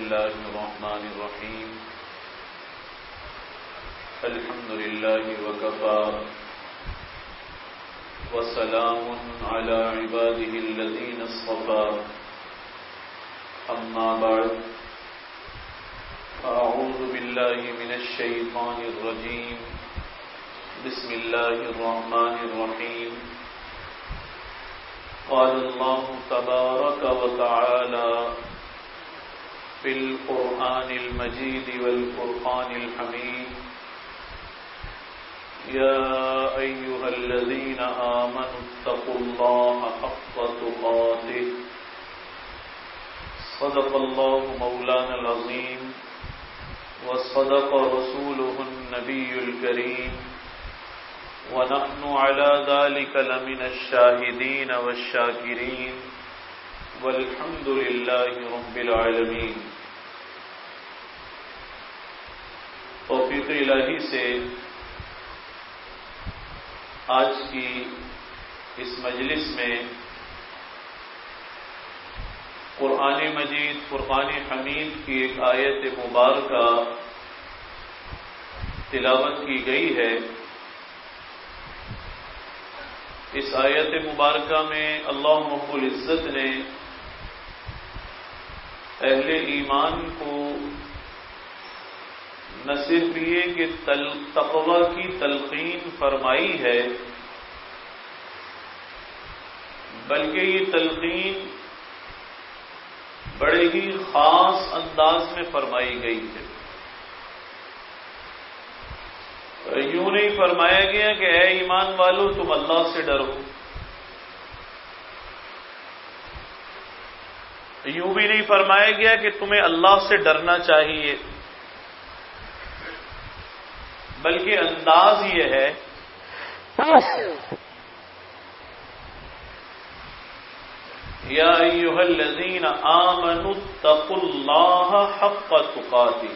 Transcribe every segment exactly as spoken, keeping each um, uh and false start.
الله الرحمن الرحيم الحمد لله وكفى وسلام على عباده الذين اصطفى أما بعد أعوذ بالله من الشيطان الرجيم بسم الله الرحمن الرحيم قال الله تبارك وتعالى في القرآن المجيد والفرقان الحميد يا أيها الذين آمنوا اتقوا الله حق تقاته صدق الله مولانا العظيم وصدق رسوله النبي الكريم ونحن على ذلك لمن الشاهدين والشاكرين والحمد لله رب العالمين۔ توفیق الہی سے آج کی اس مجلس میں قرآن مجید فرقان حمید کی ایک آیت مبارکہ تلاوت کی گئی ہے۔ اس آیت مبارکہ میں اللہ رب العزت نے اہل ایمان کو نہ صرف یہ کہ تقوی کی تلقین فرمائی ہے بلکہ یہ تلقین بڑے ہی خاص انداز میں فرمائی گئی ہے۔ یوں نہیں فرمایا گیا کہ اے ایمان والو تم اللہ سے ڈرو، یوں بھی نہیں فرمایا گیا کہ تمہیں اللہ سے ڈرنا چاہیے، بلکہ انداز یہ ہے یا ایھا الذین آمنوا اتقوا اللہ حق تقاتہ،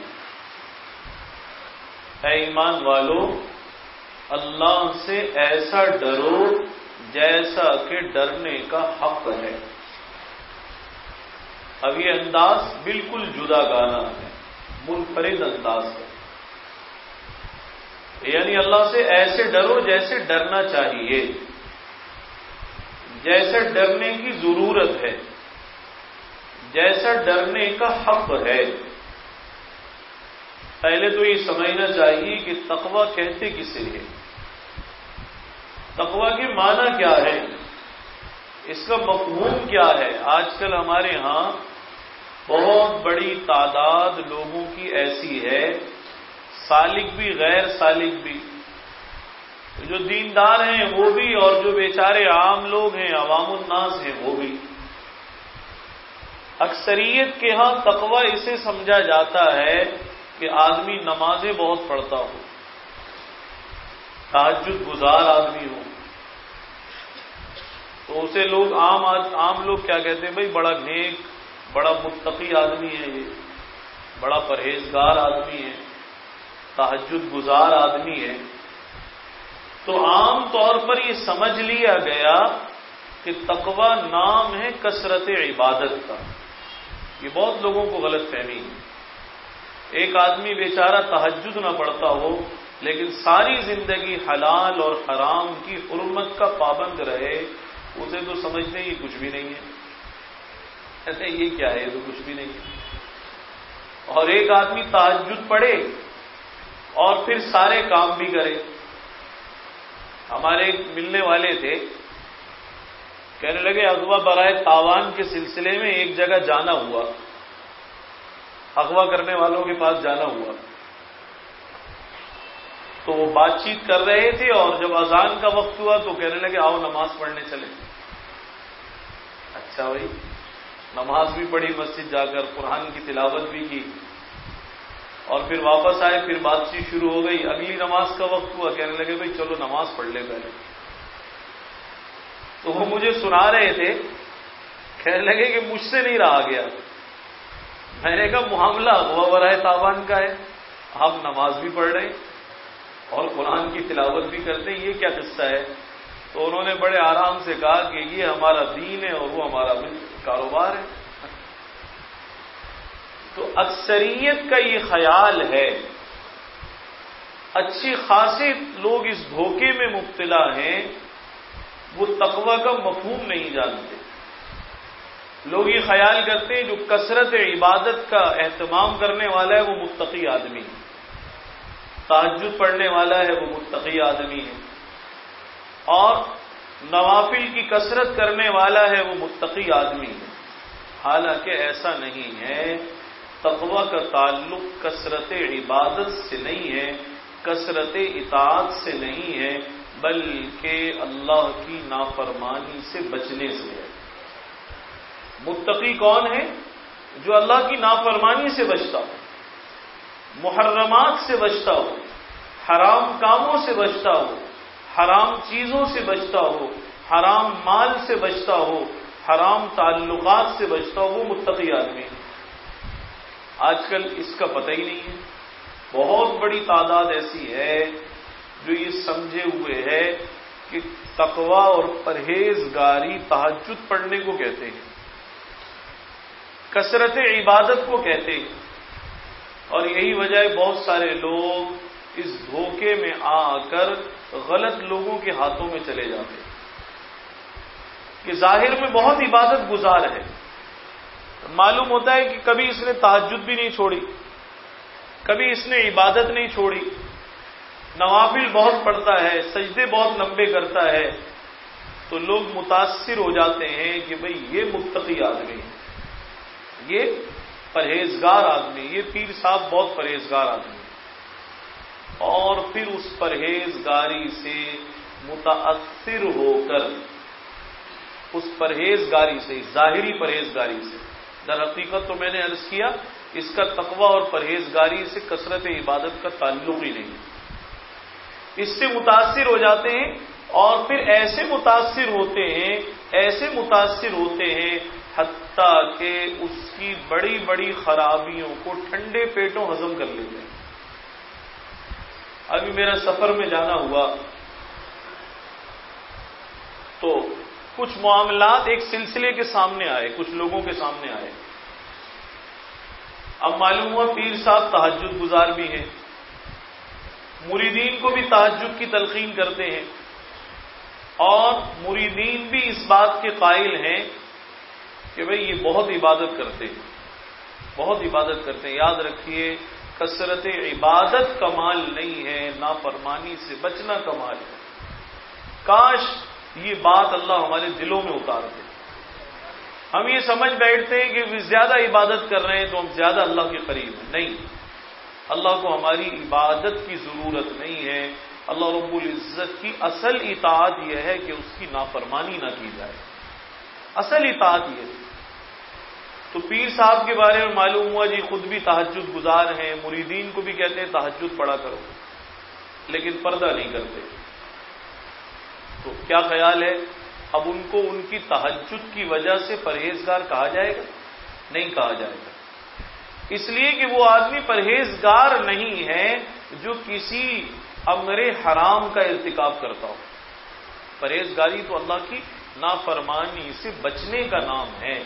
اے ایمان والو اللہ سے ایسا ڈرو جیسا کہ ڈرنے کا حق ہے۔ اب یہ انداز بالکل جدا گانا ہے، منفرد انداز ہے، یعنی اللہ سے ایسے ڈرو جیسے ڈرنا چاہیے، جیسے ڈرنے کی ضرورت ہے، جیسا ڈرنے کا حق ہے۔ پہلے تو یہ سمجھنا چاہیے کہ تقوی کہتے کسے ہے، تقوی کے معنی کیا ہے، اس کا مفہوم کیا ہے۔ آج کل ہمارے ہاں بہت بڑی تعداد لوگوں کی ایسی ہے، سالک بھی غیر سالک بھی، جو دیندار ہیں وہ بھی اور جو بیچارے عام لوگ ہیں عوام الناس ہیں وہ بھی۔ اکثریت کے ہاں تقوی اسے سمجھا جاتا ہے کہ آدمی نمازیں بہت پڑھتا ہو، تہجد گزار آدمی ہو، تو اسے لوگ عام عام لوگ کیا کہتے ہیں، بھائی بڑا نیک بڑا متقی آدمی ہے، یہ بڑا پرہیزگار آدمی ہے، تہجد گزار آدمی ہے۔ تو عام طور پر یہ سمجھ لیا گیا کہ تقوی نام ہے کثرت عبادت کا۔ یہ بہت لوگوں کو غلط فہمی ہے۔ ایک آدمی بیچارہ تہجد نہ پڑھتا ہو لیکن ساری زندگی حلال اور حرام کی حرمت کا پابند رہے، اسے تو سمجھتے یہ کچھ بھی نہیں ہے، کہتے یہ کیا ہے، یہ تو کچھ بھی نہیں ہے۔ اور ایک آدمی تہجد پڑھے اور پھر سارے کام بھی کرے۔ ہمارے ملنے والے تھے، کہنے لگے اغوا برائے تاوان کے سلسلے میں ایک جگہ جانا ہوا، اغوا کرنے والوں کے پاس جانا ہوا، تو وہ بات چیت کر رہے تھے اور جب اذان کا وقت ہوا تو کہنے لگے آؤ نماز پڑھنے چلے۔ اچھا بھائی، نماز بھی پڑھی مسجد جا کر، قرآن کی تلاوت بھی کی، اور پھر واپس آئے، پھر بات چیت شروع ہو گئی، اگلی نماز کا وقت ہوا، کہنے لگے بھائی چلو نماز پڑھ لے پہلے۔ تو وہ مجھے سنا رہے تھے، کہنے لگے کہ مجھ سے نہیں رہا گیا۔ میں نے کہا معاملہ اغوا برائے تاوان کا ہے، آپ نماز بھی پڑھ رہے ہیں اور قرآن کی تلاوت بھی کرتے ہیں، یہ کیا قصہ ہے؟ تو انہوں نے بڑے آرام سے کہا کہ یہ ہمارا دین ہے اور وہ ہمارا کاروبار ہے۔ تو اکثریت کا یہ خیال ہے، اچھی خاصے لوگ اس دھوکے میں مبتلا ہیں، وہ تقوی کا مفہوم نہیں جانتے۔ لوگ یہ خیال کرتے ہیں جو کثرت عبادت کا اہتمام کرنے والا ہے وہ متقی آدمی ہے، تہجد پڑھنے والا ہے وہ متقی آدمی ہے، اور نوافل کی کثرت کرنے والا ہے وہ متقی آدمی ہے۔ حالانکہ ایسا نہیں ہے، تقوی کا تعلق کثرت عبادت سے نہیں ہے، کثرت اطاعت سے نہیں ہے، بلکہ اللہ کی نافرمانی سے بچنے سے ہے۔ متقی کون ہے؟ جو اللہ کی نافرمانی سے بچتا ہو، محرمات سے بچتا ہو، حرام کاموں سے بچتا ہو، حرام چیزوں سے بچتا ہو، حرام مال سے بچتا ہو، حرام تعلقات سے بچتا ہو، وہ متقی آدمی ہے۔ آج کل اس کا پتہ ہی نہیں ہے۔ بہت بڑی تعداد ایسی ہے جو یہ سمجھے ہوئے ہے کہ تقوی اور پرہیزگاری تہجد پڑھنے کو کہتے ہیں، کثرت عبادت کو کہتے ہیں، اور یہی وجہ ہے بہت سارے لوگ اس دھوکے میں آ کر غلط لوگوں کے ہاتھوں میں چلے جاتے ہیں کہ ظاہر میں بہت عبادت گزار ہے، معلوم ہوتا ہے کہ کبھی اس نے تہجد بھی نہیں چھوڑی، کبھی اس نے عبادت نہیں چھوڑی، نوافل بہت پڑھتا ہے، سجدے بہت لمبے کرتا ہے، تو لوگ متاثر ہو جاتے ہیں کہ بھئی یہ متقی آدمی ہے، یہ پرہیزگار آدمی، یہ پیر صاحب بہت پرہیزگار آدمی ہے، اور پھر اس پرہیزگاری سے متاثر ہو کر اس پرہیزگاری سے، ظاہری پرہیزگاری سے، در حقیقت تو میں نے عرض کیا اس کا تقوی اور پرہیزگاری سے کثرت عبادت کا تعلق ہی نہیں، اس سے متاثر ہو جاتے ہیں، اور پھر ایسے متاثر ہوتے ہیں ایسے متاثر ہوتے ہیں حتیٰ کہ اس کی بڑی بڑی خرابیوں کو ٹھنڈے پیٹوں ہضم کر لیتے ہیں۔ ابھی میرا سفر میں جانا ہوا تو کچھ معاملات ایک سلسلے کے سامنے آئے، کچھ لوگوں کے سامنے آئے۔ اب معلوم ہوا پیر صاحب تہجد گزار بھی ہیں، مریدین کو بھی تہجد کی تلقین کرتے ہیں، اور مریدین بھی اس بات کے قائل ہیں کہ بھئی یہ بہت عبادت کرتے ہیں، بہت عبادت کرتے ہیں۔ یاد رکھیے کثرت عبادت کمال نہیں ہے، نافرمانی سے بچنا کمال ہے۔ کاش یہ بات اللہ ہمارے دلوں میں اتار دے۔ ہم یہ سمجھ بیٹھتے ہیں کہ زیادہ عبادت کر رہے ہیں تو ہم زیادہ اللہ کے قریب ہیں، نہیں، اللہ کو ہماری عبادت کی ضرورت نہیں ہے۔ اللہ رب العزت کی اصل اطاعت یہ ہے کہ اس کی نافرمانی نہ کی جائے، اصل اطاعت یہ ہے۔ تو پیر صاحب کے بارے میں معلوم ہوا جی خود بھی تہجد گزار ہیں، مریدین کو بھی کہتے ہیں تہجد پڑھا کرو، لیکن پردہ نہیں کرتے۔ تو کیا خیال ہے اب ان کو ان کی تہجد کی وجہ سے پرہیزگار کہا جائے گا؟ نہیں کہا جائے گا، اس لیے کہ وہ آدمی پرہیزگار نہیں ہے جو کسی امر حرام کا ارتکاب کرتا ہو۔ پرہیزگاری تو اللہ کی نافرمانی سے بچنے کا نام ہے۔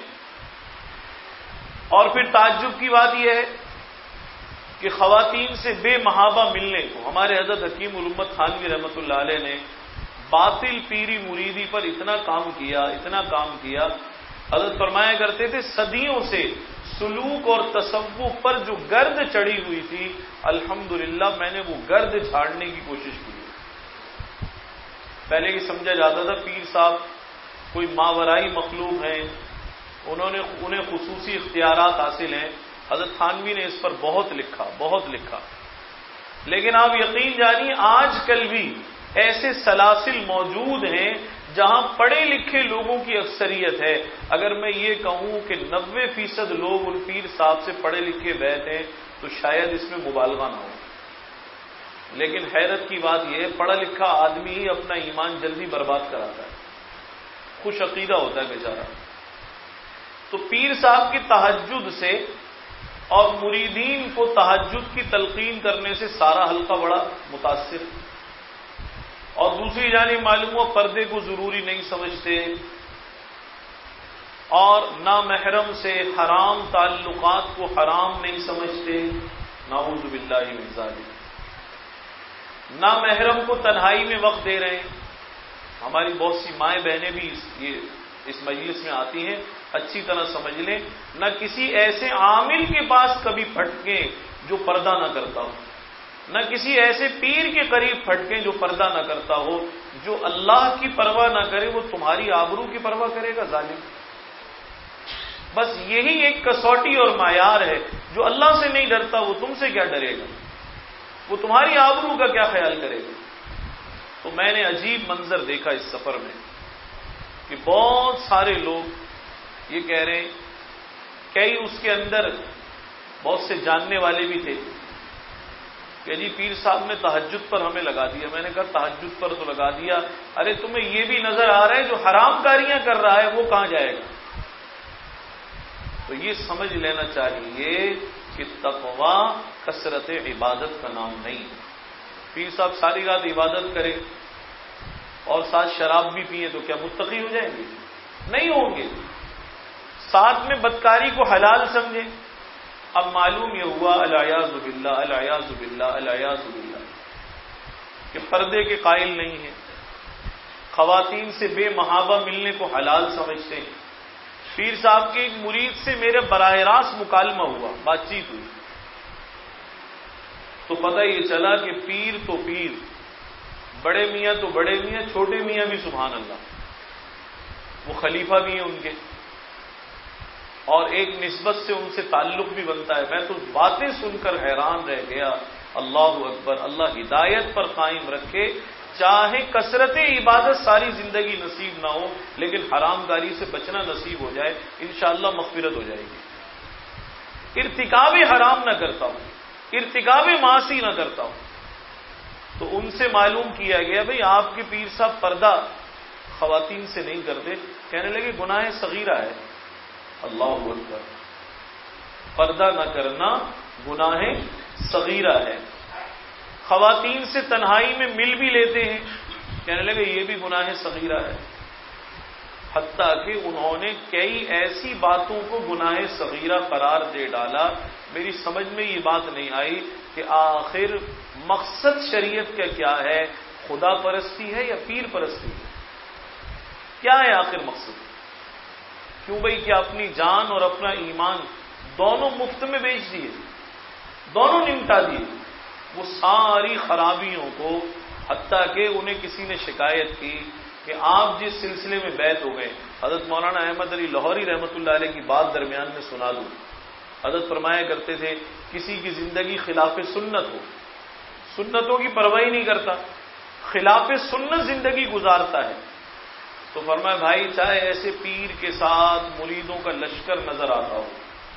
اور پھر تعجب کی بات یہ ہے کہ خواتین سے بے محابہ ملنے کو ہمارے حضرت حکیم الامت تھانوی رحمۃ اللہ علیہ نے باطل پیری مریدی پر اتنا کام کیا اتنا کام کیا حضرت فرمایا کرتے تھے صدیوں سے سلوک اور تصوف پر جو گرد چڑھی ہوئی تھی الحمدللہ میں نے وہ گرد جھاڑنے کی کوشش کی۔ پہلے یہ سمجھا جاتا تھا پیر صاحب کوئی ماورائی مخلوق ہیں، انہوں نے انہیں خصوصی اختیارات حاصل ہیں۔ حضرت تھانوی نے اس پر بہت لکھا بہت لکھا لیکن آپ یقین جانیے آج کل بھی ایسے سلاسل موجود ہیں جہاں پڑھے لکھے لوگوں کی اکثریت ہے۔ اگر میں یہ کہوں کہ نوے فیصد لوگ ان پیر صاحب سے پڑھے لکھے بیٹھے ہیں تو شاید اس میں مبالغہ نہ ہو، لیکن حیرت کی بات یہ ہے پڑھا لکھا آدمی ہی اپنا ایمان جلدی برباد کراتا ہے، خوش عقیدہ ہوتا ہے بیچارہ۔ تو پیر صاحب کی تہجد سے اور مریدین کو تہجد کی تلقین کرنے سے سارا حلقہ بڑا متاثر، اور دوسری جانب معلوم ہوا پردے کو ضروری نہیں سمجھتے، اور نامحرم سے حرام تعلقات کو حرام نہیں سمجھتے، نعوذ باللہ من ذالک۔ نامحرم کو تنہائی میں وقت دے رہے ہیں۔ ہماری بہت سی مائیں بہنیں بھی اس یہ اس مجلس میں آتی ہیں، اچھی طرح سمجھ لیں، نہ کسی ایسے عامل کے پاس کبھی پھٹکیں جو پردہ نہ کرتا ہو، نہ کسی ایسے پیر کے قریب پھٹکیں جو پردہ نہ کرتا ہو۔ جو اللہ کی پرواہ نہ کرے وہ تمہاری آبرو کی پرواہ کرے گا ظالم۔ بس یہی ایک کسوٹی اور معیار ہے۔ جو اللہ سے نہیں ڈرتا وہ تم سے کیا ڈرے گا، وہ تمہاری آبرو کا کیا خیال کرے گا۔ تو میں نے عجیب منظر دیکھا اس سفر میں کہ بہت سارے لوگ یہ کہہ رہے ہیں، کئی اس کے اندر بہت سے جاننے والے بھی تھے کہ جی پیر صاحب نے تہجد پر ہمیں لگا دیا۔ میں نے کہا تہجد پر تو لگا دیا، ارے تمہیں یہ بھی نظر آ رہا ہے جو حرام کاریاں کر رہا ہے وہ کہاں جائے گا۔ تو یہ سمجھ لینا چاہیے کہ تقوی کثرت عبادت کا نام نہیں۔ پیر صاحب ساری رات عبادت کرے اور ساتھ شراب بھی پیے تو کیا متقی ہو جائیں گے؟ نہیں ہوں گے۔ ساتھ میں بدکاری کو حلال سمجھے۔ اب معلوم یہ ہوا الیاذ باللہ الیاذ باللہ الیاذ باللہ کہ پردے کے قائل نہیں ہیں، خواتین سے بے محابہ ملنے کو حلال سمجھتے ہیں۔ پیر صاحب کے ایک مرید سے میرے براہ راست مکالمہ ہوا، بات چیت ہوئی، تو پتہ یہ چلا کہ پیر تو پیر، بڑے میاں تو بڑے میاں، چھوٹے میاں بھی سبحان اللہ، وہ خلیفہ بھی ہیں ان کے، اور ایک نسبت سے ان سے تعلق بھی بنتا ہے۔ میں تو باتیں سن کر حیران رہ گیا۔ اللہ اکبر، اللہ ہدایت پر قائم رکھے، چاہے کثرت عبادت ساری زندگی نصیب نہ ہو لیکن حرام کاری سے بچنا نصیب ہو جائے، انشاءاللہ مغفرت ہو جائے گی۔ ارتکاب حرام نہ کرتا ہوں، ارتکاب معاصی نہ کرتا ہوں۔ تو ان سے معلوم کیا گیا بھئی آپ کے پیر صاحب پردہ خواتین سے نہیں کرتے، کہنے لگے گناہ صغیرہ ہے۔ اللہ اکبر، پردہ نہ کرنا گناہ صغیرہ ہے۔ خواتین سے تنہائی میں مل بھی لیتے ہیں، کہنے لگے یہ بھی گناہ صغیرہ ہے۔ حتیٰ کہ انہوں نے کئی ایسی باتوں کو گناہ صغیرہ قرار دے ڈالا، میری سمجھ میں یہ بات نہیں آئی کہ آخر مقصد شریعت کا کیا ہے، خدا پرستی ہے یا پیر پرستی ہے؟ کیا ہے آخر مقصد؟ کیوں بھئی کہ اپنی جان اور اپنا ایمان دونوں مفت میں بیچ دیے، دونوں نمٹا دیے، وہ ساری خرابیوں کو، حتیٰ کہ انہیں کسی نے شکایت کی کہ آپ جس سلسلے میں بیعت ہو گئے، حضرت مولانا احمد علی لاہوری رحمۃ اللہ علیہ کی بات درمیان میں سنا دوں۔ حضرت فرمایا کرتے تھے کسی کی زندگی خلاف سنت ہو، سنتوں کی پرواہی نہیں کرتا، خلاف سنت زندگی گزارتا ہے، تو فرمایا بھائی چاہے ایسے پیر کے ساتھ مریدوں کا لشکر نظر آتا ہو،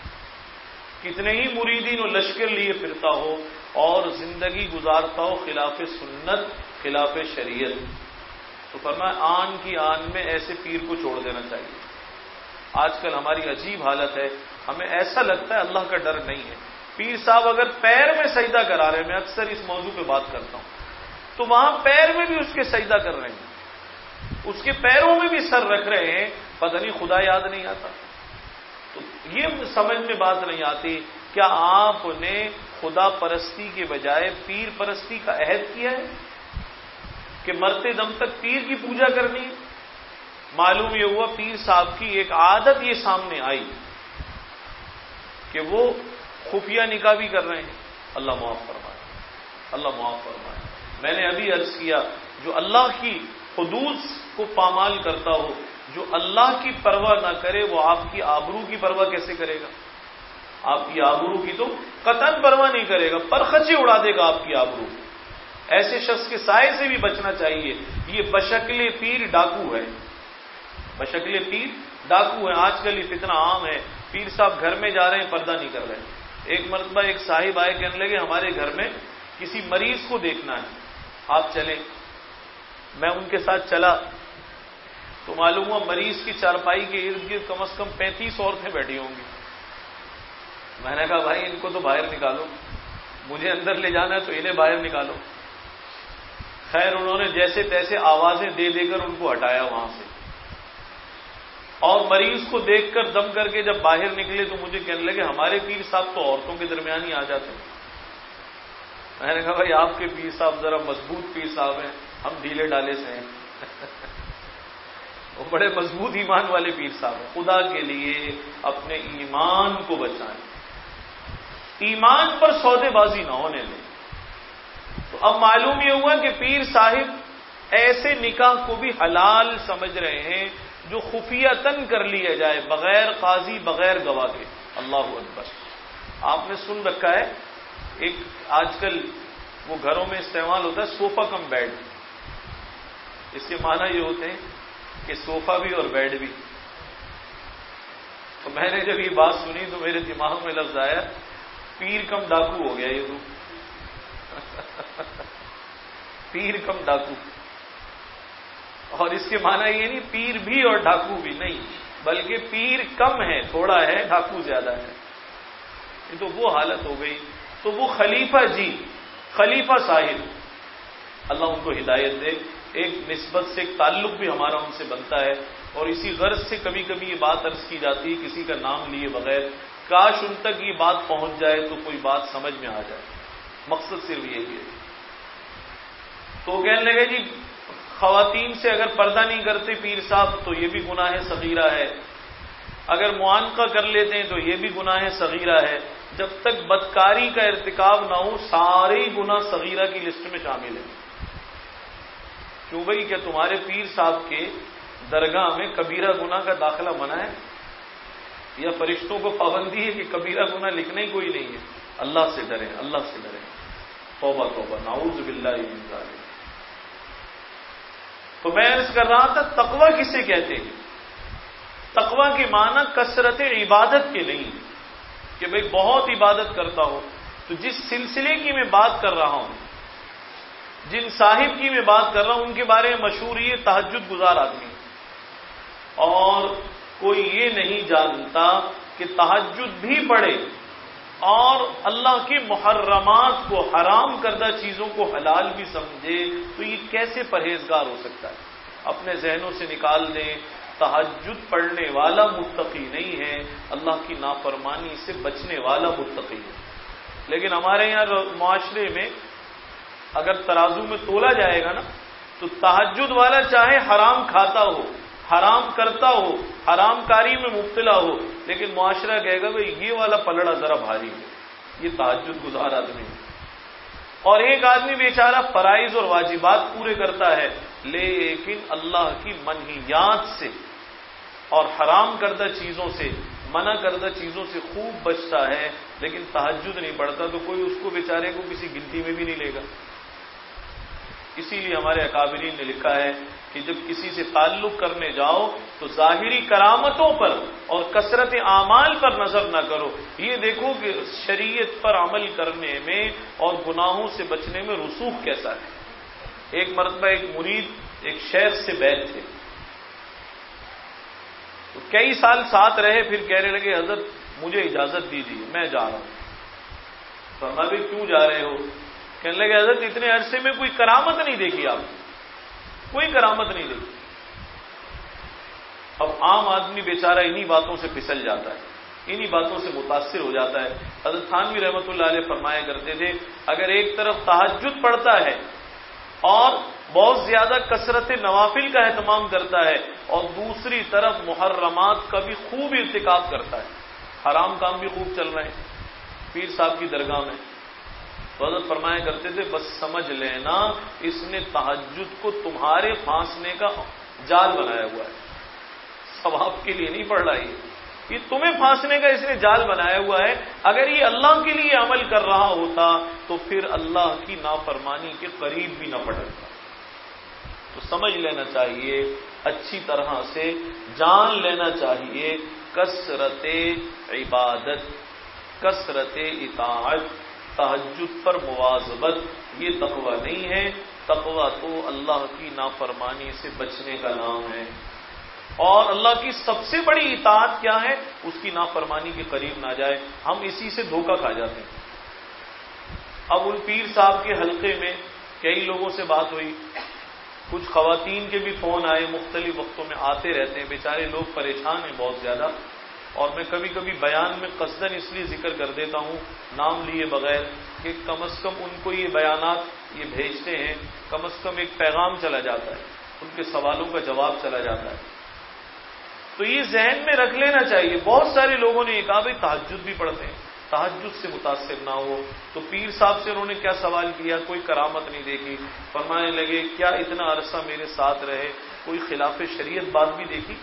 کتنے ہی مریدین و لشکر لیے پھرتا ہو اور زندگی گزارتا ہو خلاف سنت خلاف شریعت، تو فرمایا آن کی آن میں ایسے پیر کو چھوڑ دینا چاہیے۔ آج کل ہماری عجیب حالت ہے، ہمیں ایسا لگتا ہے اللہ کا ڈر نہیں ہے۔ پیر صاحب اگر پیر میں سجدہ کرا رہے ہیں، میں اکثر اس موضوع پہ بات کرتا ہوں، تو وہاں پیر میں بھی اس کے سجدہ کر رہے ہیں، اس کے پیروں میں بھی سر رکھ رہے ہیں، پتہ نہیں خدا یاد نہیں آتا۔ تو یہ سمجھ میں بات نہیں آتی، کیا آپ نے خدا پرستی کے بجائے پیر پرستی کا عہد کیا ہے کہ مرتے دم تک پیر کی پوجا کرنی ہے؟ معلوم یہ ہوا پیر صاحب کی ایک عادت یہ سامنے آئی کہ وہ خفیہ نکاح بھی کر رہے ہیں۔ اللہ معاف فرمائے، اللہ معاف فرمائے۔ میں نے ابھی عرض کیا جو اللہ کی حدود کو پامال کرتا ہو، جو اللہ کی پرواہ نہ کرے، وہ آپ کی آبرو کی پرواہ کیسے کرے گا؟ آپ کی آبرو کی تو قطعاً پرواہ نہیں کرے گا، پرخچے اڑا دے گا آپ کی آبرو۔ ایسے شخص کے سائے سے بھی بچنا چاہیے۔ یہ بشکل پیر ڈاکو ہے، بشکل پیر ڈاکو ہے۔ آج کل یہ فتنہ عام ہے، پیر صاحب گھر میں جا رہے ہیں، پردہ نہیں کر رہے ہیں۔ ایک مرتبہ ایک صاحب آئے، کہنے لگے ہمارے گھر میں کسی مریض کو دیکھنا ہے، آپ چلیں۔ میں ان کے ساتھ چلا تو معلوم ہوا مریض کی چارپائی کے ارد گرد کم از کم پینتیس عورتیں بیٹھی ہوں گی۔ میں نے کہا بھائی ان کو تو باہر نکالو، مجھے اندر لے جانا ہے تو انہیں باہر نکالو۔ خیر انہوں نے جیسے تیسے آوازیں دے دے کر ان کو ہٹایا وہاں سے۔ اور مریض کو دیکھ کر دم کر کے جب باہر نکلے تو مجھے کہنے لگے ہمارے پیر صاحب تو عورتوں کے درمیان ہی آ جاتے ہیں۔ میں نے کہا بھائی آپ کے پیر صاحب ذرا مضبوط پیر صاحب ہیں، ہم ڈھیلے ڈالے سے ہیں۔ وہ بڑے مضبوط ایمان والے پیر صاحب ہیں۔ خدا کے لیے اپنے ایمان کو بچائیں، ایمان پر سودے بازی نہ ہونے دیں۔ تو اب معلوم یہ ہوا کہ پیر صاحب ایسے نکاح کو بھی حلال سمجھ رہے ہیں جو خفیتاً کر لیا جائے، بغیر قاضی بغیر گواہ کے۔ اللہ اکبر۔ آپ نے سن رکھا ہے ایک آج کل وہ گھروں میں استعمال ہوتا ہے صوفہ کم بیڈ، اس کے معنی یہ ہوتے ہیں کہ صوفہ بھی اور بیڈ بھی۔ تو میں نے جب یہ بات سنی تو میرے دماغ میں لفظ آیا پیر کم ڈاکو ہو گیا یہ تو پیر کم ڈاکو۔ اور اس کے معنی یہ نہیں پیر بھی اور ڈاکو بھی نہیں، بلکہ پیر کم ہے تھوڑا ہے، ڈاکو زیادہ ہے۔ یہ تو وہ حالت ہو گئی۔ تو وہ خلیفہ جی، خلیفہ صاحب، اللہ ان کو ہدایت دے، ایک نسبت سے ایک تعلق بھی ہمارا ان سے بنتا ہے، اور اسی غرض سے کبھی کبھی یہ بات عرض کی جاتی ہے کسی کا نام لیے بغیر، کاش ان تک یہ بات پہنچ جائے تو کوئی بات سمجھ میں آ جائے۔ مقصد صرف یہی ہے۔ تو وہ کہنے لگے جی خواتین سے اگر پردہ نہیں کرتے پیر صاحب تو یہ بھی گناہ صغیرہ ہے، اگر معانقہ کر لیتے ہیں تو یہ بھی گناہ صغیرہ ہے۔ جب تک بدکاری کا ارتکاب نہ ہو سارے گناہ صغیرہ کی لسٹ میں شامل ہیں۔ کیوں بھائی کیا تمہارے پیر صاحب کے درگاہ میں کبیرہ گناہ کا داخلہ منع ہے، یا فرشتوں کو پابندی ہے کہ کبیرہ گناہ لکھنا ہی کوئی نہیں ہے؟ اللہ سے ڈریں، اللہ سے ڈریں۔ توبہ توبہ، نعوذ باللہ من ذالک۔ تو میں عرض کر رہا تھا تقویٰ کسے کہتے ہیں؟ تقویٰ کے معنی کثرت عبادت کے نہیں کہ بھئی بہت عبادت کرتا ہو۔ تو جس سلسلے کی میں بات کر رہا ہوں، جن صاحب کی میں بات کر رہا ہوں، ان کے بارے میں مشہور یہ تہجد گزار آدمی، اور کوئی یہ نہیں جانتا کہ تہجد بھی پڑھے اور اللہ کے محرمات کو، حرام کردہ چیزوں کو حلال بھی سمجھے، تو یہ کیسے پرہیزگار ہو سکتا ہے؟ اپنے ذہنوں سے نکال دیں، تہجد پڑھنے والا متقی نہیں ہے، اللہ کی نافرمانی سے بچنے والا متقی ہے۔ لیکن ہمارے یہاں معاشرے میں اگر ترازو میں تولا جائے گا نا تو تہجد والا چاہے حرام کھاتا ہو، حرام کرتا ہو، حرام کاری میں مبتلا ہو، لیکن معاشرہ کہے گا بھئی یہ والا پلڑا ذرا بھاری ہے، یہ تہجد گزار آدمی ہے۔ اور ایک آدمی بیچارہ فرائض اور واجبات پورے کرتا ہے لیکن اللہ کی منہیات سے اور حرام کردہ چیزوں سے، منع کردہ چیزوں سے خوب بچتا ہے، لیکن تہجد نہیں پڑھتا، تو کوئی اس کو بیچارے کو کسی گنتی میں بھی نہیں لے گا۔ اسی لیے ہمارے اکابرین نے لکھا ہے کہ جب کسی سے تعلق کرنے جاؤ تو ظاہری کرامتوں پر اور کثرت اعمال پر نظر نہ کرو، یہ دیکھو کہ شریعت پر عمل کرنے میں اور گناہوں سے بچنے میں رسوخ کیسا ہے۔ ایک مرتبہ ایک مرید ایک شیخ سے بیعت تھے، تو کئی سال ساتھ رہے، پھر کہنے لگے حضرت مجھے اجازت دیجیے میں جا رہا ہوں۔ فرمایا بھی کیوں جا رہے ہو؟ کہنے لگے حضرت اتنے عرصے میں کوئی کرامت نہیں دیکھی، آپ کوئی کرامت نہیں دیکھی۔ اب عام آدمی بیچارہ انہی باتوں سے پھسل جاتا ہے، انہی باتوں سے متاثر ہو جاتا ہے۔ حضرت تھانوی رحمۃ اللہ علیہ فرمایا کرتے تھے اگر ایک طرف تہجد پڑھتا ہے اور بہت زیادہ کثرت نوافل کا اہتمام کرتا ہے اور دوسری طرف محرمات کا بھی خوب ارتکاب کرتا ہے، حرام کام بھی خوب چل رہے ہیں پیر صاحب کی درگاہ میں، تو حضرت فرمایا کرتے تھے بس سمجھ لینا اس نے تہجد کو تمہارے پھانسنے کا جال بنایا ہوا ہے، ثواب کے لیے نہیں پڑھ رہا ہے، یہ تمہیں پھانسنے کا اس نے جال بنایا ہوا ہے۔ اگر یہ اللہ کے لیے عمل کر رہا ہوتا تو پھر اللہ کی نافرمانی کے قریب بھی نہ پڑتا۔ تو سمجھ لینا چاہیے، اچھی طرح سے جان لینا چاہیے، کثرت عبادت، کثرت اطاعت، تہجد پر مواظبت یہ تقویٰ نہیں ہے۔ تقویٰ تو اللہ کی نافرمانی سے بچنے کا نام ہے، اور اللہ کی سب سے بڑی اطاعت کیا ہے؟ اس کی نافرمانی کے قریب نہ جائے۔ ہم اسی سے دھوکہ کھا جاتے ہیں۔ اب ان پیر صاحب کے حلقے میں کئی لوگوں سے بات ہوئی، کچھ خواتین کے بھی فون آئے، مختلف وقتوں میں آتے رہتے ہیں، بیچارے لوگ پریشان ہیں بہت زیادہ، اور میں کبھی کبھی بیان میں قصداً اس لیے ذکر کر دیتا ہوں نام لیے بغیر کہ کم از کم ان کو یہ بیانات یہ بھیجتے ہیں، کم از کم ایک پیغام چلا جاتا ہے، ان کے سوالوں کا جواب چلا جاتا ہے۔ تو یہ ذہن میں رکھ لینا چاہیے۔ بہت سارے لوگوں نے یہ کہا بھائی تہجد بھی پڑھتے ہیں، تہجد سے متاثر نہ ہو۔ تو پیر صاحب سے انہوں نے کیا سوال کیا؟ کوئی کرامت نہیں دیکھی، فرمانے لگے کیا اتنا عرصہ میرے ساتھ رہے کوئی خلاف شریعت بات بھی دیکھی؟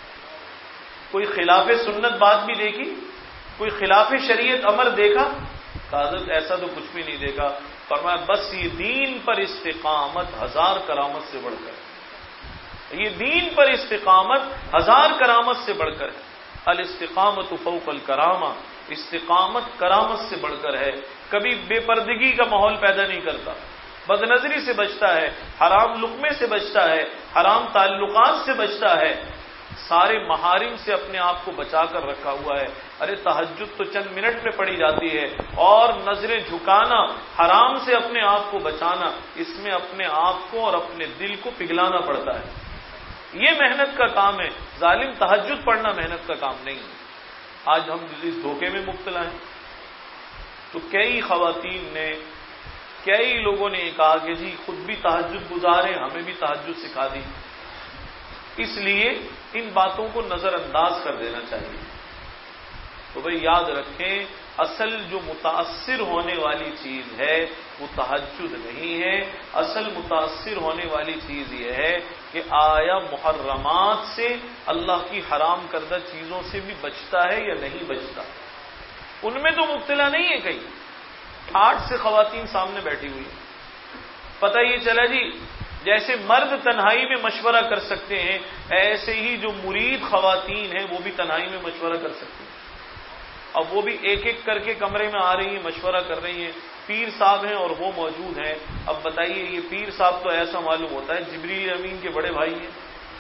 کوئی خلاف سنت بات بھی دیکھی؟ کوئی خلاف شریعت امر دیکھا؟ کہا حضرت ایسا تو کچھ بھی نہیں دیکھا۔ فرمایا بس یہ دین پر استقامت ہزار کرامت سے بڑھ کر، یہ دین پر استقامت ہزار کرامت سے بڑھ کر ہے۔ الاستقامت فوق الکرامہ، استقامت کرامت سے بڑھ کر ہے۔ کبھی بے پردگی کا ماحول پیدا نہیں کرتا، بد نظری سے بچتا ہے، حرام لقمے سے بچتا ہے، حرام تعلقات سے بچتا ہے، سارے محارم سے اپنے آپ کو بچا کر رکھا ہوا ہے۔ ارے تہجد تو چند منٹ میں پڑھی جاتی ہے، اور نظریں جھکانا، حرام سے اپنے آپ کو بچانا، اس میں اپنے آپ کو اور اپنے دل کو پگھلانا پڑتا ہے۔ یہ محنت کا کام ہے، ظالم تہجد پڑھنا محنت کا کام نہیں ہے۔ آج ہم اس دھوکے میں مبتلا ہیں۔ تو کئی خواتین نے، کئی لوگوں نے کہا کہ جی خود بھی تہجد گزارے، ہمیں بھی تہجد سکھا دی۔ اس لیے ان باتوں کو نظر انداز کر دینا چاہیے۔ تو بھئی یاد رکھیں، اصل جو متاثر ہونے والی چیز ہے وہ تہجد نہیں ہے، اصل متاثر ہونے والی چیز یہ ہے کہ آیا محرمات سے، اللہ کی حرام کردہ چیزوں سے بھی بچتا ہے یا نہیں بچتا۔ ان میں تو مبتلا نہیں ہے، کہیں ٹھاٹ سے خواتین سامنے بیٹھی ہوئی ہیں۔ پتہ یہ چلا جی جیسے مرد تنہائی میں مشورہ کر سکتے ہیں، ایسے ہی جو مرید خواتین ہیں وہ بھی تنہائی میں مشورہ کر سکتے ہیں۔ اب وہ بھی ایک ایک کر کے کمرے میں آ رہی ہیں، مشورہ کر رہی ہیں، پیر صاحب ہیں اور وہ موجود ہیں۔ اب بتائیے یہ پیر صاحب تو ایسا معلوم ہوتا ہے جبریل امین کے بڑے بھائی ہیں،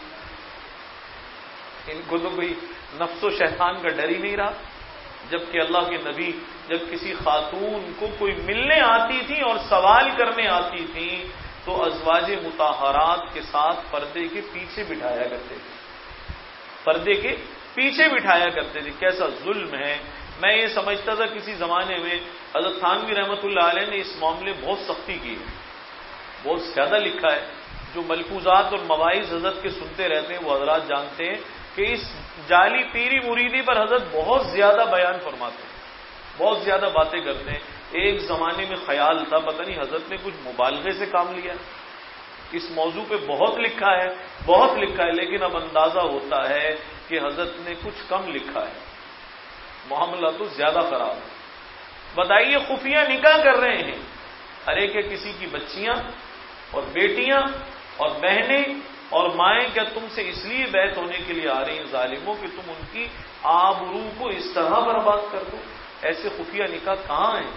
ان کو تو کوئی نفس و شیطان کا ڈر ہی نہیں رہا۔ جبکہ اللہ کے نبی جب کسی خاتون کو کوئی ملنے آتی تھی اور سوال کرنے آتی تھی تو ازواج مطہرات کے ساتھ پردے کے پیچھے بٹھایا کرتے تھے، پردے کے پیچھے بٹھایا کرتے تھے۔ کیسا ظلم ہے! میں یہ سمجھتا تھا کسی زمانے میں حضرت تھانوی رحمۃ اللہ علیہ نے اس معاملے بہت سختی کی ہے، بہت زیادہ لکھا ہے۔ جو ملفوظات اور مواعظ حضرت کے سنتے رہتے ہیں وہ حضرات جانتے ہیں کہ اس جعلی پیری مریدی پر حضرت بہت زیادہ بیان فرماتے ہیں، بہت زیادہ باتیں کرتے ہیں۔ ایک زمانے میں خیال تھا پتہ نہیں حضرت نے کچھ مبالغے سے کام لیا، اس موضوع پہ بہت لکھا ہے، بہت لکھا ہے، لیکن اب اندازہ ہوتا ہے کہ حضرت نے کچھ کم لکھا ہے، معاملہ تو زیادہ خراب ہے۔ بتائیے خفیہ نکاح کر رہے ہیں، ارے کہ کسی کی بچیاں اور بیٹیاں اور بہنیں اور مائیں کیا تم سے اس لیے بیعت ہونے کے لیے آ رہی ہیں ظالموں کہ تم ان کی آبرو کو اس طرح برباد کر دو؟ ایسے خفیہ نکاح کہاں ہیں؟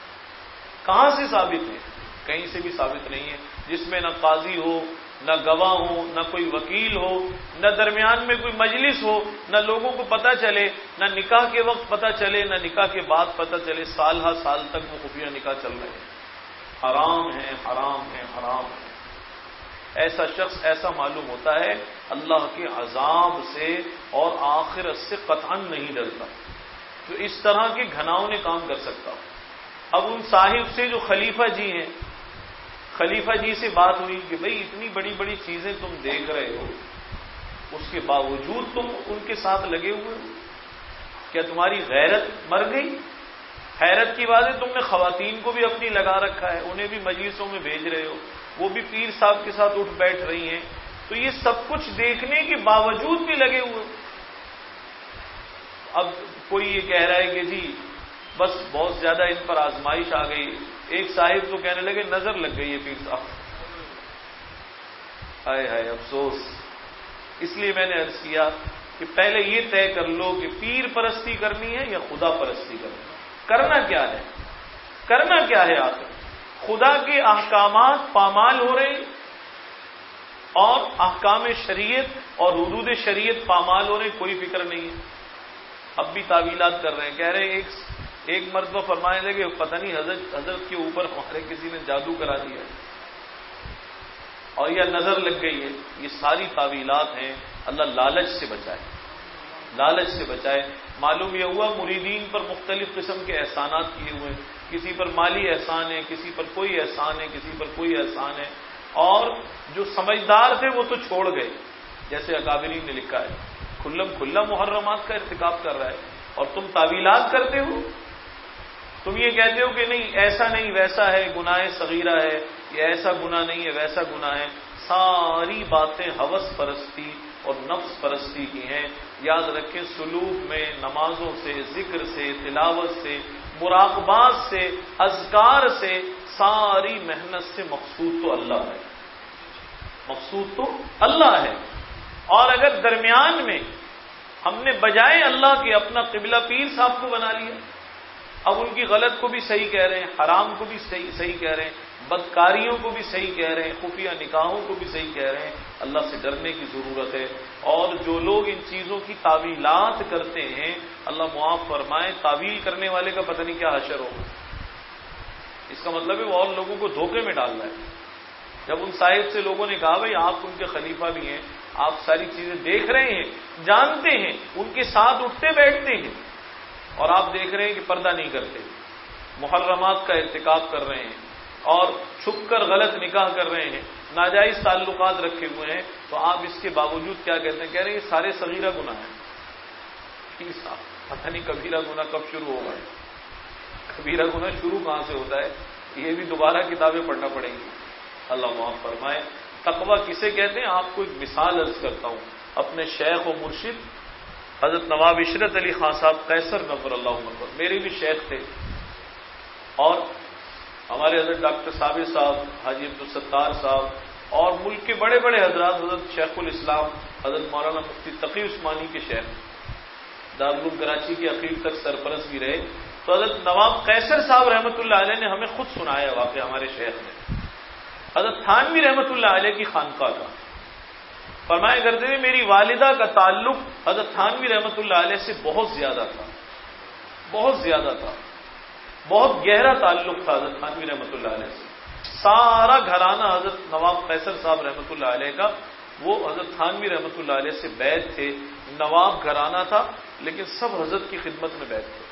کہاں سے ثابت ہے؟ کہیں سے بھی ثابت نہیں ہے، جس میں نہ قاضی ہو، نہ گواہ ہو، نہ کوئی وکیل ہو، نہ درمیان میں کوئی مجلس ہو، نہ لوگوں کو پتہ چلے، نہ نکاح کے وقت پتہ چلے، نہ نکاح کے بعد پتہ چلے، سال ہر سال تک وہ خفیہ نکاح چل رہے ہیں۔ حرام ہے، حرام ہے، حرام ہے۔ ایسا شخص ایسا معلوم ہوتا ہے اللہ کے عذاب سے اور آخرت سے قطعاً نہیں ڈرتا، جو اس طرح کے گھناؤنے کام کر سکتا ہو۔ اب ان صاحب سے جو خلیفہ جی ہیں، خلیفہ جی سے بات ہوئی کہ بھئی اتنی بڑی بڑی چیزیں تم دیکھ رہے ہو، اس کے باوجود تم ان کے ساتھ لگے ہوئے ہو، کیا تمہاری غیرت مر گئی؟ حیرت کی بات ہے تم نے خواتین کو بھی اپنی لگا رکھا ہے، انہیں بھی مجلسوں میں بھیج رہے ہو، وہ بھی پیر صاحب کے ساتھ اٹھ بیٹھ رہی ہیں، تو یہ سب کچھ دیکھنے کے باوجود بھی لگے ہوئے۔ اب کوئی یہ کہہ رہا ہے کہ جی بس بہت زیادہ ان پر آزمائش آ گئی۔ ایک صاحب تو کہنے لگے نظر لگ گئی ہے پیر صاحب۔ ہائے ہائے افسوس! اس لیے میں نے عرض کیا کہ پہلے یہ طے کر لو کہ پیر پرستی کرنی ہے یا خدا پرستی کرنی ہے۔ کرنا کیا ہے؟ کرنا کیا ہے آخر؟ خدا کے احکامات پامال ہو رہے ہیں اور احکام شریعت اور حدود شریعت پامال ہو رہے ہیں، کوئی فکر نہیں ہے۔ اب بھی تعویلات کر رہے ہیں، کہہ رہے ہیں ایک ایک مرتبہ فرمانے لگے پتہ نہیں حضرت حضرت کے اوپر ہمارے کسی نے جادو کرا دیا، اور یا نظر لگ گئی ہے، یہ ساری تعویلات ہیں. اللہ لالچ سے بچائے، لالچ سے بچائے. معلوم یہ ہوا مریدین پر مختلف قسم کے احسانات کیے ہوئے ہیں. کسی پر مالی احسان ہے، کسی پر کوئی احسان ہے، کسی پر کوئی احسان ہے. اور جو سمجھدار تھے وہ تو چھوڑ گئے، جیسے اکابرین نے لکھا ہے کھلم کھلا محرمات کا ارتکاب کر رہا ہے، اور تم تعویلات کرتے ہو. تم یہ کہتے ہو کہ نہیں ایسا نہیں ویسا ہے، گناہ صغیرہ ہے، یہ ایسا گناہ نہیں ہے ویسا گناہ ہے. ساری باتیں ہوس پرستی اور نفس پرستی کی ہیں. یاد رکھیں سلوک میں نمازوں سے، ذکر سے، تلاوت سے، مراقبات سے، اذکار سے، ساری محنت سے مقصود تو اللہ ہے، مقصود تو اللہ ہے. اور اگر درمیان میں ہم نے بجائے اللہ کے اپنا قبلہ پیر صاحب کو بنا لیا، اب ان کی غلط کو بھی صحیح کہہ رہے ہیں، حرام کو بھی صحیح صحیح کہہ رہے ہیں، بدکاریوں کو بھی صحیح کہہ رہے ہیں، خفیہ نکاحوں کو بھی صحیح کہہ رہے ہیں. اللہ سے ڈرنے کی ضرورت ہے. اور جو لوگ ان چیزوں کی تعویلات کرتے ہیں، اللہ معاف فرمائے، تعویل کرنے والے کا پتہ نہیں کیا حشر ہوگا. اس کا مطلب ہے وہ اور لوگوں کو دھوکے میں ڈال رہا ہے. جب ان صاحب سے لوگوں نے کہا بھائی آپ ان کے خلیفہ بھی ہیں، آپ ساری چیزیں دیکھ رہے ہیں، جانتے ہیں، ان کے ساتھ اٹھتے بیٹھتے ہیں، اور آپ دیکھ رہے ہیں کہ پردہ نہیں کرتے، محرمات کا ارتکاب کر رہے ہیں، اور چھپ کر غلط نکاح کر رہے ہیں، ناجائز تعلقات رکھے ہوئے ہیں، تو آپ اس کے باوجود کیا کہتے ہیں؟ کہہ رہے ہیں یہ سارے صغیرہ گناہ ہیں. پتہ نہیں کبیرہ گناہ کب شروع ہوگا. کبیرہ گناہ شروع کہاں سے ہوتا ہے؟ یہ بھی دوبارہ کتابیں پڑھنا پڑیں گی. اللہ معاف فرمائے. تقویٰ کسے کہتے ہیں؟ آپ کو ایک مثال عرض کرتا ہوں. اپنے شیخ و مرشد حضرت نواب عشرت علی خان صاحب قیصر نور اللہ عمر میرے بھی شیخ تھے، اور ہمارے حضرت ڈاکٹر صابر صاحب، حاجی عبدالستار صاحب، اور ملک کے بڑے بڑے حضرات، حضرت شیخ الاسلام حضرت مولانا مفتی تقی عثمانی کے شیخ، دارالعلوم کراچی کے اخیر تک سرپرست بھی رہے. تو حضرت نواب قیصر صاحب رحمۃ اللہ علیہ نے ہمیں خود سنایا واقعہ ہمارے شیخ نے، حضرت تھانوی رحمۃ اللہ علیہ کی خانقاہ کا. فرمایا کرتے تھے میری والدہ کا تعلق حضرت تھانوی رحمۃ اللہ علیہ سے بہت زیادہ تھا، بہت زیادہ تھا، بہت گہرا تعلق تھا حضرت تھانوی رحمۃ اللہ علیہ سے. سارا گھرانہ حضرت نواب قیصر صاحب رحمۃ اللہ علیہ کا وہ حضرت تھانوی رحمۃ اللہ علیہ سے بیعت تھے. نواب گھرانہ تھا لیکن سب حضرت کی خدمت میں بیعت تھے.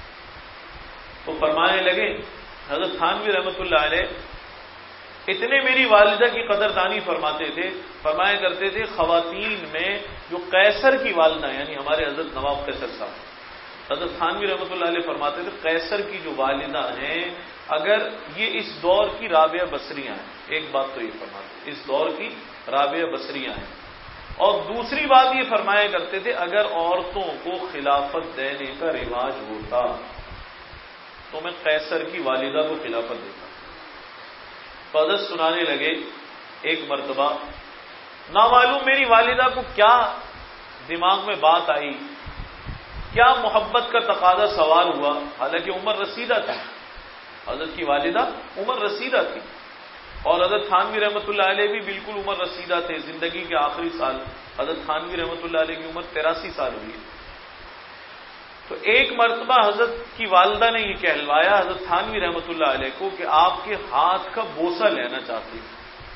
تو فرمانے لگے حضرت تھانوی رحمۃ اللہ علیہ اتنے میری والدہ کی قدردانی فرماتے تھے. فرمایا کرتے تھے خواتین میں جو قیصر کی والدہ یعنی ہمارے حضرت نواب قیصر صاحب، حضرت تھانوی رحمۃ اللہ علیہ فرماتے تھے قیصر کی جو والدہ ہیں اگر یہ اس دور کی رابعہ بصریہ ہیں. ایک بات تو یہ فرماتے اس دور کی رابعہ بصریہ ہیں. اور دوسری بات یہ فرمایا کرتے تھے اگر عورتوں کو خلافت دینے کا رواج ہوتا تو میں قیصر کی والدہ کو خلافت دیتا. حضرت سنانے لگے ایک مرتبہ نامعلوم میری والدہ کو کیا دماغ میں بات آئی، کیا محبت کا تقاضا سوار ہوا، حالانکہ عمر رسیدہ تھی، حضرت کی والدہ عمر رسیدہ تھی، اور حضرت تھانوی رحمۃ اللہ علیہ بھی بالکل عمر رسیدہ تھے. زندگی کے آخری سال حضرت تھانوی رحمۃ اللہ علیہ کی عمر تراسی سال ہوئی. تو ایک مرتبہ حضرت کی والدہ نے یہ کہلوایا حضرت تھانوی رحمۃ اللہ علیہ کو کہ آپ کے ہاتھ کا بوسہ لینا چاہتی ہیں.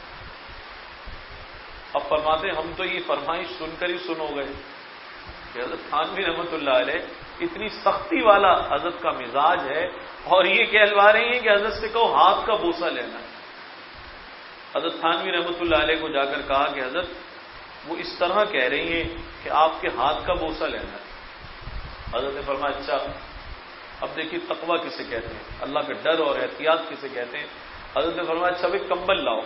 اب فرماتے ہم تو یہ فرمائش سن کر ہی سن ہو گئے کہ حضرت تھانوی رحمۃ اللہ علیہ اتنی سختی والا حضرت کا مزاج ہے، اور یہ کہلوا رہی ہیں کہ حضرت سے کہو ہاتھ کا بوسہ لینا ہے. حضرت تھانوی رحمۃ اللہ علیہ کو جا کر کہا کہ حضرت وہ اس طرح کہہ رہی ہیں کہ آپ کے ہاتھ کا بوسہ لینا ہے. حضرت نے فرمایا اچھا اب دیکھیے تقویٰ کسے کہتے ہیں، اللہ کا ڈر اور احتیاط کسے کہتے ہیں. حضرت نے فرمایا اچھا بھائی کمبل لاؤ.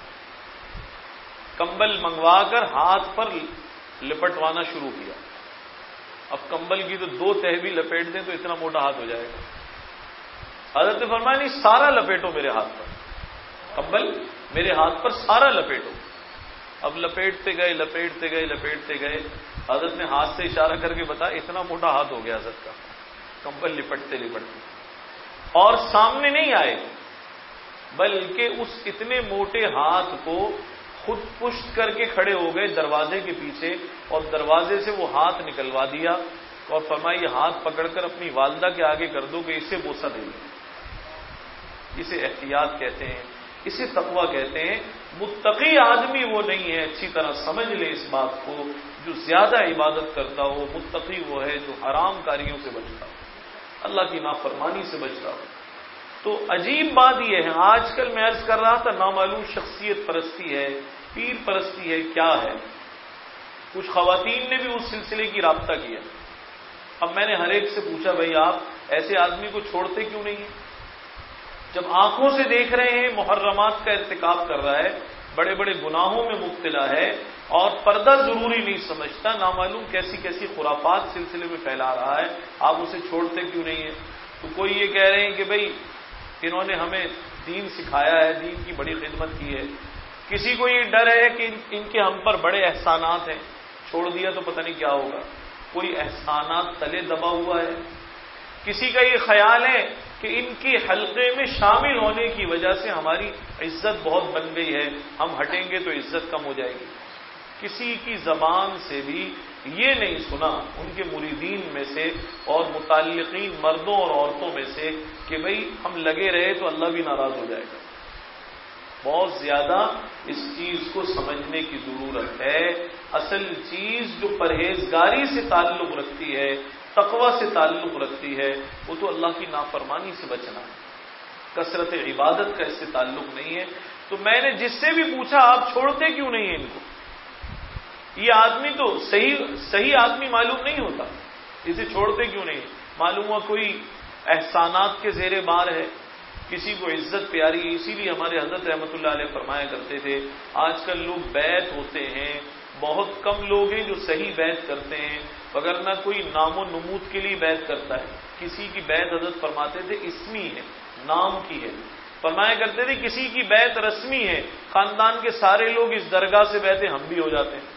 کمبل منگوا کر ہاتھ پر لپٹوانا شروع کیا. اب کمبل کی تو دو تہ بھی لپیٹ دیں تو اتنا موٹا ہاتھ ہو جائے گا. حضرت نے فرمایا نہیں سارا لپیٹو میرے ہاتھ پر، کمبل میرے ہاتھ پر سارا لپیٹو. اب لپیٹتے گئے لپیٹتے گئے لپیٹتے گئے حضرت نے ہاتھ سے اشارہ کر کے بتایا اتنا موٹا ہاتھ ہو گیا حضرت کا کمبل لپٹتے لپٹتے. اور سامنے نہیں آئے بلکہ اس اتنے موٹے ہاتھ کو خود پشت کر کے کھڑے ہو گئے دروازے کے پیچھے، اور دروازے سے وہ ہاتھ نکلوا دیا اور فرمایا یہ ہاتھ پکڑ کر اپنی والدہ کے آگے کر دو کہ اسے بوسہ دے دیں. اسے احتیاط کہتے ہیں، اسے تقویٰ کہتے ہیں۔ متقی آدمی وہ نہیں ہے، اچھی طرح سمجھ لے اس بات کو، جو زیادہ عبادت کرتا ہو۔ متقی وہ ہے جو حرام کاریوں سے بچتا ہو، اللہ کی نافرمانی سے بچتا ہو۔ تو عجیب بات یہ ہے، آج کل میں عرض کر رہا تھا نامعلوم شخصیت پرستی ہے، پیر پرستی ہے، کیا ہے؟ کچھ خواتین نے بھی اس سلسلے کی رابطہ کیا۔ اب میں نے ہر ایک سے پوچھا بھائی آپ ایسے آدمی کو چھوڑتے کیوں نہیں ہیں؟ جب آنکھوں سے دیکھ رہے ہیں محرمات کا ارتکاب کر رہا ہے، بڑے بڑے گناہوں میں مبتلا ہے اور پردہ ضروری نہیں سمجھتا، نامعلوم کیسی کیسی خرافات سلسلے میں پھیلا رہا ہے، آپ اسے چھوڑتے کیوں نہیں ہیں؟ تو کوئی یہ کہہ رہے ہیں کہ بھائی انہوں نے ہمیں دین سکھایا ہے، دین کی بڑی خدمت کی ہے، کسی کو یہ ڈر ہے کہ ان کے ہم پر بڑے احسانات ہیں، چھوڑ دیا تو پتہ نہیں کیا ہوگا، کوئی احسانات تلے دبا ہوا ہے، کسی کا یہ خیال ہے کہ ان کی حلقے میں شامل ہونے کی وجہ سے ہماری عزت بہت بن گئی ہے، ہم ہٹیں گے تو عزت کم ہو جائے گی۔ کسی کی زبان سے بھی یہ نہیں سنا ان کے مریدین میں سے اور متعلقین مردوں اور عورتوں میں سے کہ بھئی ہم لگے رہے تو اللہ بھی ناراض ہو جائے گا۔ بہت زیادہ اس چیز کو سمجھنے کی ضرورت ہے۔ اصل چیز جو پرہیزگاری سے تعلق رکھتی ہے، تقوی سے تعلق رکھتی ہے، وہ تو اللہ کی نافرمانی سے بچنا ہے، کثرت عبادت کا اس سے تعلق نہیں ہے۔ تو میں نے جس سے بھی پوچھا آپ چھوڑتے کیوں نہیں ہیں ان کو؟ یہ آدمی تو صحیح صحیح آدمی معلوم نہیں ہوتا، اسے چھوڑتے کیوں نہیں؟ معلوم ہوا کوئی احسانات کے زیر بار ہے، کسی کو عزت پیاری ہے، اسی لیے ہمارے حضرت رحمۃ اللہ علیہ فرمایا کرتے تھے آج کل لوگ بیعت ہوتے ہیں، بہت کم لوگ ہیں جو صحیح بیعت کرتے ہیں، وگرنہ کوئی نام و نمود کے لیے بیعت کرتا ہے۔ کسی کی بیعت حضرت فرماتے تھے اسمی ہے، نام کی ہے، فرمایا کرتے تھے کسی کی بیعت رسمی ہے، خاندان کے سارے لوگ اس درگاہ سے بیعتیں ہم بھی ہو جاتے ہیں،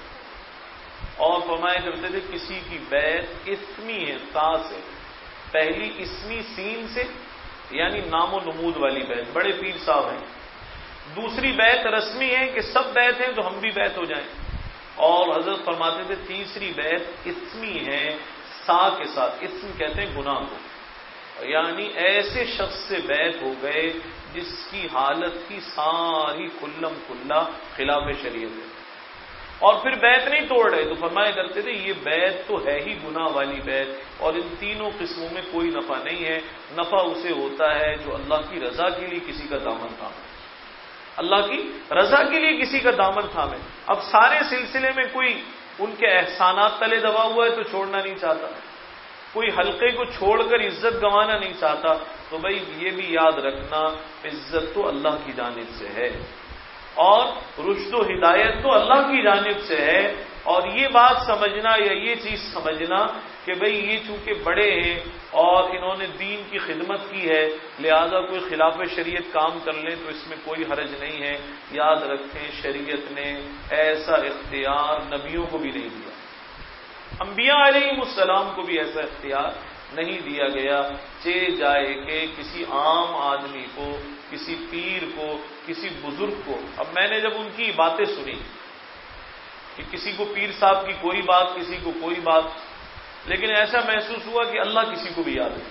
اور فرمایا کرتے تھے کسی کی بیعت اسمی ہے، تا سے، پہلی اسمی سین سے یعنی نام و نمود والی بیعت، بڑے پیر صاحب ہیں، دوسری بیعت رسمی ہے کہ سب بیعت ہیں تو ہم بھی بیعت ہو جائیں، اور حضرت فرماتے تھے تیسری بیعت اسمی ہے، سا کے ساتھ، اسم کہتے ہیں گناہ کو، یعنی ایسے شخص سے بیعت ہو گئے جس کی حالت کی ساری کلم کلا خلاف شریعت ہے، اور پھر بیعت نہیں توڑ رہے، تو فرمایا کرتے تھے یہ بیعت تو ہے ہی گناہ والی بیعت، اور ان تینوں قسموں میں کوئی نفع نہیں ہے۔ نفع اسے ہوتا ہے جو اللہ کی رضا کے لیے کسی کا دامن تھامے، اللہ کی رضا کے لیے کسی کا دامن تھامے۔ اب سارے سلسلے میں کوئی ان کے احسانات تلے دبا ہوا ہے تو چھوڑنا نہیں چاہتا، کوئی حلقے کو چھوڑ کر عزت گنوانا نہیں چاہتا، تو بھائی یہ بھی یاد رکھنا عزت تو اللہ کی جانب سے ہے اور رشد و ہدایت تو اللہ کی جانب سے ہے، اور یہ بات سمجھنا یا یہ چیز سمجھنا کہ بھئی یہ چونکہ بڑے ہیں اور انہوں نے دین کی خدمت کی ہے لہذا کوئی خلاف شریعت کام کر لیں تو اس میں کوئی حرج نہیں ہے، یاد رکھیں شریعت نے ایسا اختیار نبیوں کو بھی نہیں دیا، انبیاء علیہ السلام کو بھی ایسا اختیار نہیں دیا گیا، چے جائے کہ کسی عام آدمی کو، کسی پیر کو، کسی بزرگ کو۔ اب میں نے جب ان کی باتیں سنی کہ کسی کو پیر صاحب کی کوئی بات، کسی کو کوئی بات، لیکن ایسا محسوس ہوا کہ اللہ کسی کو بھی یاد نہیں۔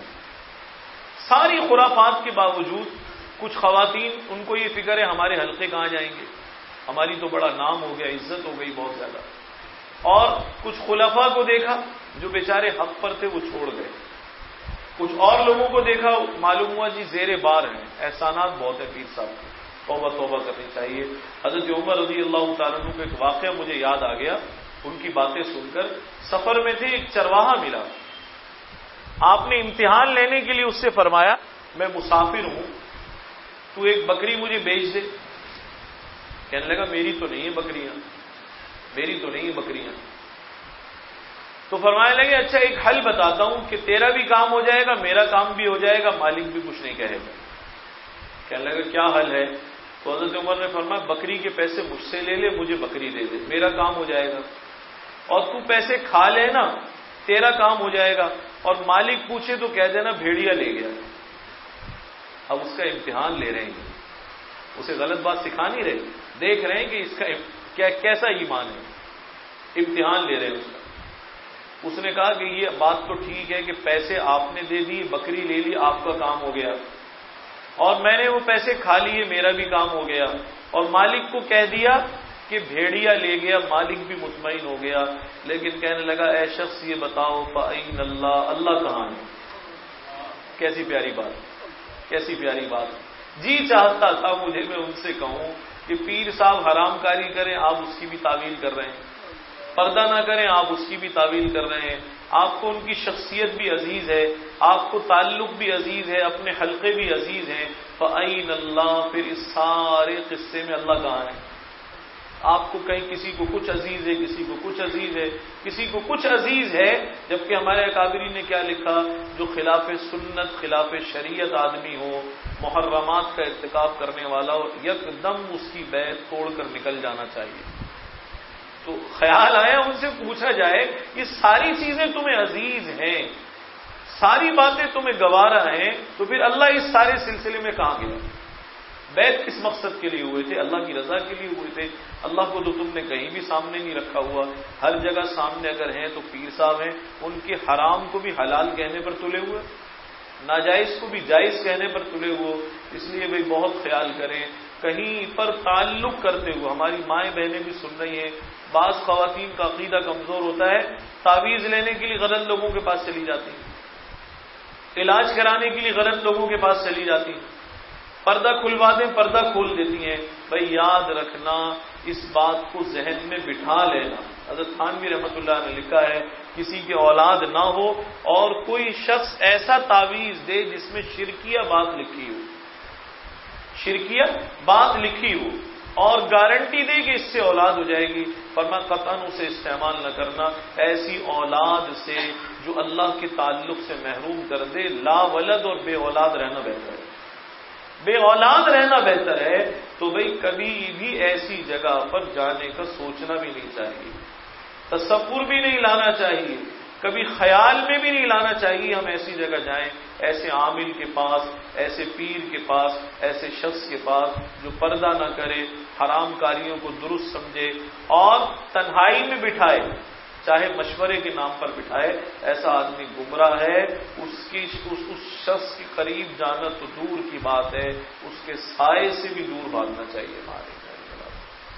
ساری خرافات کے باوجود کچھ خواتین ان کو یہ فکر ہے ہمارے حلقے کہاں جائیں گے، ہماری تو بڑا نام ہو گیا، عزت ہو گئی بہت زیادہ، اور کچھ خلفاء کو دیکھا جو بیچارے حق پر تھے وہ چھوڑ گئے، کچھ اور لوگوں کو دیکھا معلوم ہوا جی زیر بار ہیں، احسانات بہت ہیں پیر صاحب کے، توبہ توبہ کرنی چاہیے۔ حضرت عمر رضی اللہ تعالیٰ عنہ کا ایک واقعہ مجھے یاد آ گیا ان کی باتیں سن کر۔ سفر میں تھے، ایک چرواہا ملا، آپ نے امتحان لینے کے لیے اس سے فرمایا میں مسافر ہوں تو ایک بکری مجھے بیچ دے، کہنے لگا میری تو نہیں ہے بکریاں، میری تو نہیں ہے بکریاں، تو فرمانے لگے اچھا ایک حل بتاتا ہوں کہ تیرا بھی کام ہو جائے گا، میرا کام بھی ہو جائے گا، مالک بھی کچھ نہیں کہے گا۔ کہنے لگا کیا حل ہے؟ تو حضرت عمر نے فرمایا بکری کے پیسے مجھ سے لے لے، مجھے بکری دے دے، میرا کام ہو جائے گا، اور تو پیسے کھا لینا، تیرا کام ہو جائے گا، اور مالک پوچھے تو کہہ دینا بھیڑیا لے گیا۔ اب اس کا امتحان لے رہے ہیں، اسے غلط بات سکھا نہیں رہے، دیکھ رہے ہیں کہ اس کا کیا کیسا ایمان ہے، امتحان لے رہے ہیں اس کا۔ اس نے کہا کہ یہ بات تو ٹھیک ہے کہ پیسے آپ نے دے دی، بکری لے لی، آپ کا کام ہو گیا، اور میں نے وہ پیسے کھا لیے، میرا بھی کام ہو گیا، اور مالک کو کہہ دیا کہ بھیڑیا لے گیا، مالک بھی مطمئن ہو گیا، لیکن کہنے لگا اے شخص یہ بتاؤ فَأَيْنَ اللہ، اللہ کہاں ہے؟ کیسی پیاری بات، کیسی پیاری بات۔ جی چاہتا تھا مجھے میں ان سے کہوں کہ پیر صاحب حرام کاری کریں، آپ اس کی بھی تعویل کر رہے ہیں، پردہ نہ کریں، آپ اس کی بھی تعویل کر رہے ہیں، آپ کو ان کی شخصیت بھی عزیز ہے، آپ کو تعلق بھی عزیز ہے، اپنے حلقے بھی عزیز ہیں، فَأَيْنَ اللہ، پھر اس سارے قصے میں اللہ کہاں ہے؟ آپ کو کہیں کسی کو کچھ عزیز ہے، کسی کو کچھ عزیز ہے، کسی کو کچھ عزیز ہے، جبکہ ہمارے اکابرین نے کیا لکھا؟ جو خلاف سنت، خلاف شریعت آدمی ہو، محرمات کا ارتکاب کرنے والا ہو، یک دم اس کی بیعت توڑ کر نکل جانا چاہیے۔ تو خیال آیا ان سے پوچھا جائے یہ ساری چیزیں تمہیں عزیز ہیں، ساری باتیں تمہیں گوارا ہیں، تو پھر اللہ اس سارے سلسلے میں کہاں گیا؟ بیعت کس مقصد کے لیے ہوئے تھے؟ اللہ کی رضا کے لیے ہوئے تھے۔ اللہ کو تو تم نے کہیں بھی سامنے نہیں رکھا ہوا، ہر جگہ سامنے اگر ہیں تو پیر صاحب ہیں، ان کے حرام کو بھی حلال کہنے پر تلے ہوئے، ناجائز کو بھی جائز کہنے پر تلے ہوئے۔ اس لیے بھائی بہت خیال کریں، کہیں پر تعلق کرتے ہوئے، ہماری مائیں بہنیں بھی سن رہی ہیں، بعض خواتین کا عقیدہ کمزور ہوتا ہے، تعویذ لینے کے لیے غلط لوگوں کے پاس چلی جاتی ہیں، علاج کرانے کے لیے غلط لوگوں کے پاس چلی جاتی ہیں، پردہ کھلوا دیں پردہ کھول دیتی ہیں۔ بھائی یاد رکھنا، اس بات کو ذہن میں بٹھا لینا۔ حضرت تھانوی رحمۃ اللہ نے لکھا ہے کسی کی اولاد نہ ہو اور کوئی شخص ایسا تعویذ دے جس میں شرکیہ بات لکھی ہو، شرکیہ بات لکھی ہو، اور گارنٹی دے کہ اس سے اولاد ہو جائے گی، فرمایا قطعاً اسے استعمال نہ کرنا۔ ایسی اولاد سے جو اللہ کے تعلق سے محروم کر دے، لا ولد اور بے اولاد رہنا بہتر ہے، بے اولاد رہنا بہتر ہے۔ تو بھئی کبھی بھی ایسی جگہ پر جانے کا سوچنا بھی نہیں چاہیے، تصور بھی نہیں لانا چاہیے، کبھی خیال میں بھی نہیں لانا چاہیے ہم ایسی جگہ جائیں، ایسے عامل کے پاس، ایسے پیر کے پاس، ایسے شخص کے پاس جو پردہ نہ کرے، حرام کاریوں کو درست سمجھے اور تنہائی میں بٹھائے، چاہے مشورے کے نام پر بٹھائے۔ ایسا آدمی گمراہ ہے، اس کی اس, اس شخص کے قریب جانا تو دور کی بات ہے، اس کے سائے سے بھی دور بھاگنا چاہیے ہمارے۔